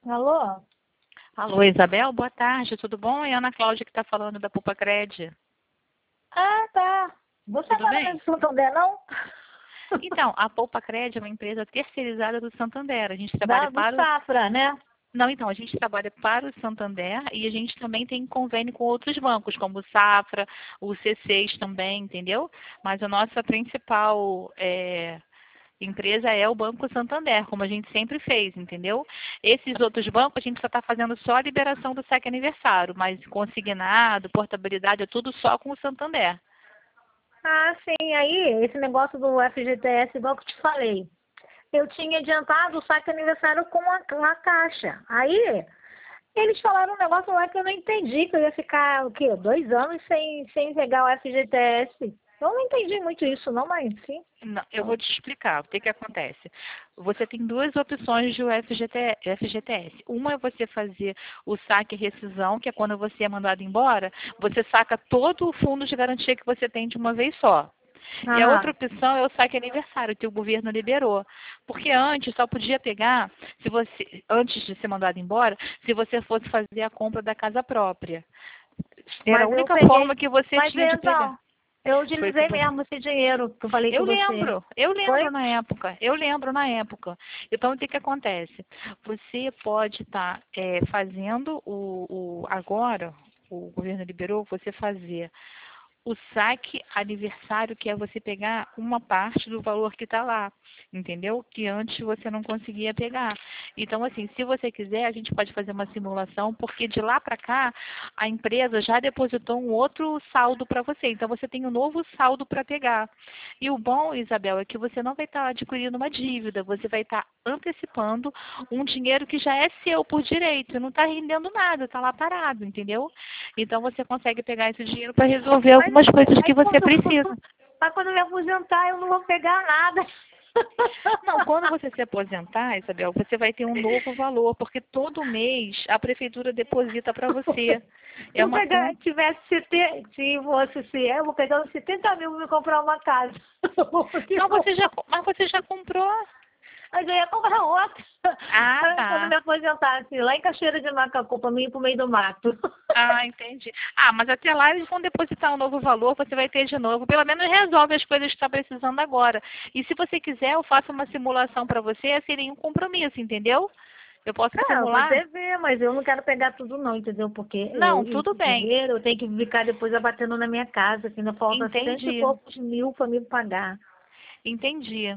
Alô? Alô, Isabel, boa tarde, tudo bom? É a Ana Cláudia que está falando da Poupa Cred. Ah, tá. Você Tudo mora bem? no Santander, não? Então, a Poupa Cred é uma empresa terceirizada do Santander. A gente trabalha Do para o... Safra, né? Não, então, a gente trabalha para o Santander e a gente também tem convênio com outros bancos, como o Safra, o C6 também, entendeu? Mas a nossa principal empresa é o Banco Santander, como a gente sempre fez, entendeu? Esses outros bancos a gente só está fazendo só a liberação do saque aniversário, mas consignado, portabilidade, é tudo só com o Santander. Ah, sim. Aí, esse negócio do FGTS, igual que eu te falei. Eu tinha adiantado o saque aniversário com a Caixa. Aí, eles falaram um negócio lá que eu não entendi, que eu ia ficar, o quê? 2 anos sem pegar o FGTS. Eu não entendi muito isso, não, mas sim. Não, eu vou te explicar o que que acontece. Você tem duas opções de FGTS. Uma é você fazer o saque e rescisão, que é quando você é mandado embora, você saca todo o fundo de garantia que você tem de uma vez só. E a outra Aham. opção é o saque aniversário, que o governo liberou. Porque antes só podia pegar, se você, antes de ser mandado embora, se você fosse fazer a compra da casa própria. Era a Mas eu única peguei. forma que você Mas tinha de pegar. então, eu Foi o que utilizei você... mesmo esse dinheiro que eu falei com você. Eu Foi? lembro na época, eu lembro na época. Então, o que que acontece? Você pode estar fazendo agora, o governo liberou você fazer o saque aniversário, que é você pegar uma parte do valor que está lá, entendeu? Que antes você não conseguia pegar. Então, assim, se você quiser, a gente pode fazer uma simulação, porque de lá para cá, a empresa já depositou um outro saldo para você. Então, você tem um novo saldo para pegar. E o bom, Isabel, é que você não vai estar adquirindo uma dívida, você vai estar antecipando um dinheiro que já é seu por direito, não está rendendo nada, está lá parado, entendeu? Então você consegue pegar esse dinheiro para resolver Mas algumas coisas aí que você precisa. quando eu me aposentar, eu não vou pegar nada. Não, quando você se aposentar, Isabel, você vai ter um novo valor, porque todo mês a prefeitura deposita para você. Se É eu uma pegar, conta. tivesse, se fosse, se eu vou pegar uns 70 mil para me comprar uma casa. Não, mas você já comprou. Mas eu ia comprar outra. Ah, Quando eu me tá. aposentasse, lá em Cachoeira de Macacu, para mim ir pro meio do mato. Ah, entendi. Ah, mas até lá eles vão depositar um novo valor, você vai ter de novo. Pelo menos resolve as coisas que está precisando agora. E se você quiser, eu faço uma simulação para você, seria um compromisso, entendeu? Eu posso É, eu vou simular? até ver, mas eu não quero pegar tudo não, entendeu? Porque Não, tudo esse bem. dinheiro eu tenho que ficar depois abatendo na minha casa, que ainda falta cento e Entendi, poucos mil para me pagar. entendi.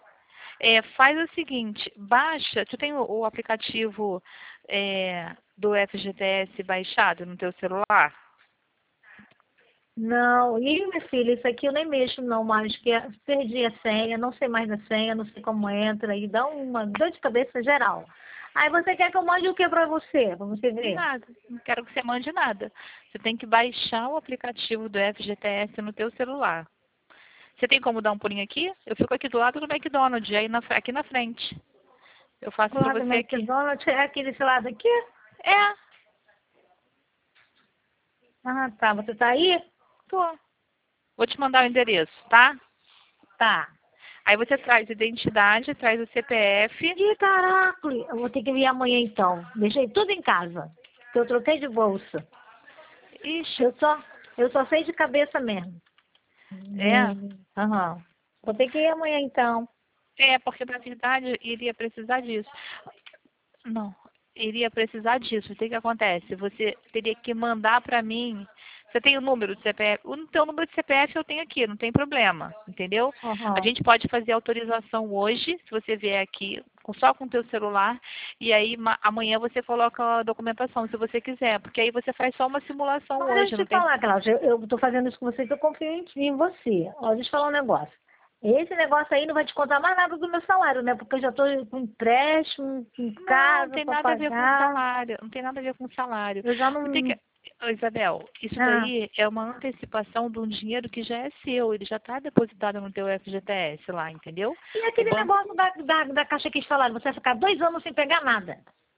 Faz o seguinte, baixa, tu tem o aplicativo do FGTS baixado no teu celular? Não, e minha filha, isso aqui eu nem mexo não mais, que perdi a senha, não sei mais a senha, não sei como entra, e dá uma dor de cabeça geral. Aí você quer que eu mande o que para você? Pra você ver? Nada, não quero que você mande nada. Você tem que baixar o aplicativo do FGTS no teu celular. Você tem como dar um pulinho aqui? Eu fico aqui do lado do McDonald's, aqui na frente. Eu faço para Lá do você aqui. McDonald's, é aqui desse lado aqui? É, Ah, tá, você tá aí? tô. Vou te mandar o endereço, tá? Tá. Aí você traz identidade, traz o CPF. Ih, caraca, eu vou ter que vir amanhã então. Deixei tudo em casa, que eu troquei de bolsa. Ixi, Eu só sei de cabeça mesmo. é. Aham. Vou ter que ir amanhã então. Porque na verdade iria precisar disso. Não, iria precisar disso. O que que acontece? Você teria que mandar para mim. Você tem o número do CPF? O teu número de CPF eu tenho aqui, não tem problema, entendeu? A Aham. gente pode fazer autorização hoje, se você vier aqui, só com o teu celular, e aí amanhã você coloca a documentação, se você quiser, porque aí você faz só uma simulação Mas deixa hoje, eu não te tem... falar, Cláudia, eu tô fazendo isso com você que eu confio em você. Ó, deixa eu te falar um negócio. Esse negócio aí não vai te contar mais nada do meu salário, né? Porque eu já tô com empréstimo, com Não, não casa tem para nada a ver com pagar. salário. Não tem nada a ver com salário. Eu já O que não. que... Ô, Isabel, isso Ah. daí é uma antecipação de um dinheiro que já é seu. Ele já está depositado no teu FGTS lá, entendeu? E O aquele banco. negócio da Caixa que eles falaram, você vai ficar 2 anos sem pegar nada.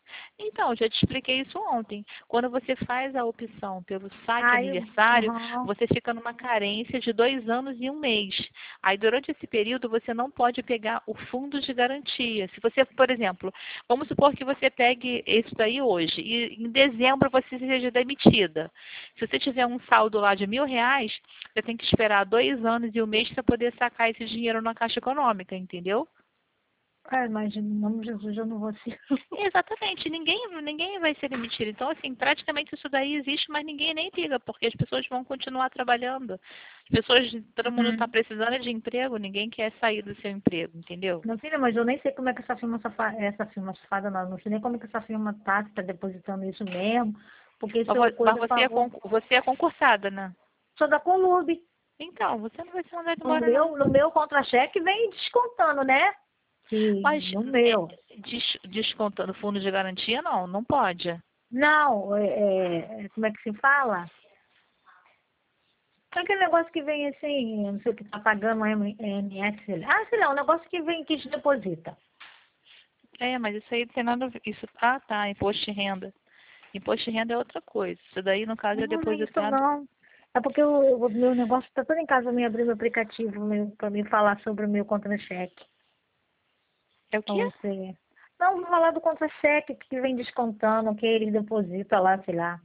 Então, eu já te expliquei isso ontem. Quando você faz a opção pelo saque Aí, aniversário, aham. você fica numa carência de 2 anos e 1 mês. Aí, durante esse período, você não pode pegar o fundo de garantia. Se você, por exemplo, vamos supor que você pegue isso daí hoje e em dezembro você seja demitida. Se você tiver um saldo lá de R$ 1.000, você tem que esperar 2 anos e 1 mês para poder sacar esse dinheiro na Caixa Econômica, entendeu? Mas em nome de Jesus eu não vou ser. Exatamente, ninguém vai ser demitido. Então, assim, praticamente isso daí existe, mas ninguém nem liga, porque as pessoas vão continuar trabalhando. As pessoas, todo mundo está Uhum. precisando de emprego, ninguém quer sair do seu emprego, entendeu? Meu filho, mas eu nem sei como é que essa firma safada não sei nem como é que essa firma tá depositando isso mesmo, porque Mas isso é mas coisa pagou. você é concursada, né? Sou da Colube. Então, você não vai ser mandado No embora, meu, não. no meu contra-cheque vem descontando, né? Que Mas no meu. descontando fundo de garantia, não, não pode. Não, como é que se fala? É aquele negócio que vem assim, não sei o que tá pagando o MS. Sei lá, um negócio que vem que te deposita. É, mas isso aí não tem nada a ver. Isso, tá, imposto de renda. Imposto de renda é outra coisa. Isso daí, no caso, é Não, não é isso depositado. não. É porque o meu negócio está todo em casa, eu me abrir meu aplicativo para me falar sobre o meu contra-cheque. É o Pra quê? você. Não, vou falar do contra-cheque que vem descontando, que ele deposita lá, sei lá.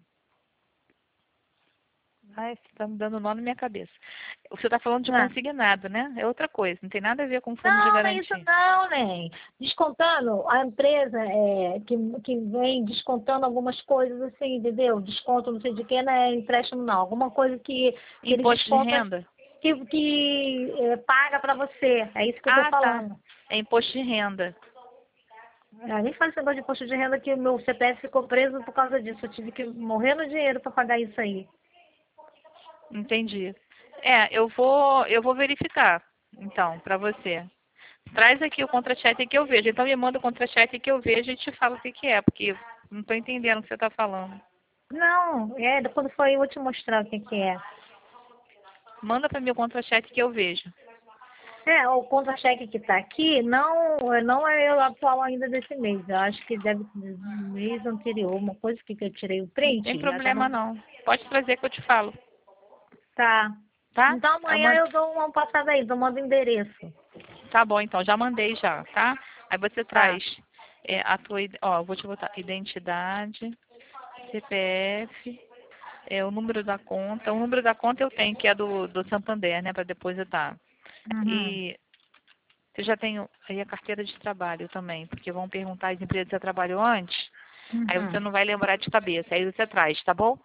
Ai, você tá me dando nó na minha cabeça. Você está falando de Ah, consignado, né? É outra coisa, não tem nada a ver com fundo de não, não é isso garantia. não, né? Descontando, a empresa que vem descontando algumas coisas assim, entendeu? Desconto não sei de que, não é empréstimo não. Alguma coisa que ele Imposto de desconta, renda? que paga para você. É isso que eu tô Ah, tá. falando. É imposto de renda. Nem faz esse negócio de imposto de renda que o meu CPF ficou preso por causa disso. Eu tive que morrer no dinheiro para pagar isso aí. Entendi. Eu vou verificar, então, para você. Traz aqui o contra-cheque que eu vejo. Então me manda o contra-cheque que eu vejo e te falo o que que é, porque não estou entendendo o que você está falando. Não, quando for aí eu vou te mostrar o que que é. Manda para mim o contra-cheque que eu vejo. O contra-cheque que está aqui não é o atual ainda desse mês. Eu acho que deve ser do mês anterior, uma coisa que eu tirei o Não print. tem Já tá problema não. Pode trazer que eu te falo, tá. tá? Então Eu amanhã mando. eu dou uma passada aí, eu mando o endereço. Tá bom, então, já mandei já, tá? Aí você Tá. traz a tua, ó, eu vou te botar identidade, CPF, o número da conta. O número da conta eu tenho, que é do Santander, né, para depositar. Uhum. E você já tem aí a carteira de trabalho também, porque vão perguntar as empresas que você trabalhou antes, aí você Uhum. não vai lembrar de cabeça, aí você traz, tá bom?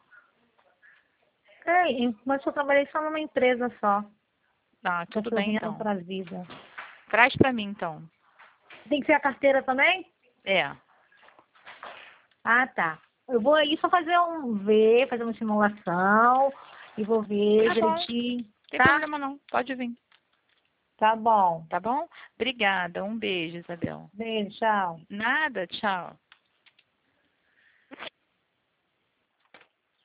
Mas eu trabalhei só numa empresa só. Ah, tudo bem Cachorrinho então. para a vida. Traz pra mim então. Tem que ser a carteira também? É, Ah, tá. Eu vou aí só fazer uma simulação e vou ver tá bom, não direitinho, tem tá? problema não, pode vir, Tá bom. tá bom? Obrigada, um beijo, Isabel. Beijo, tchau. Nada, tchau.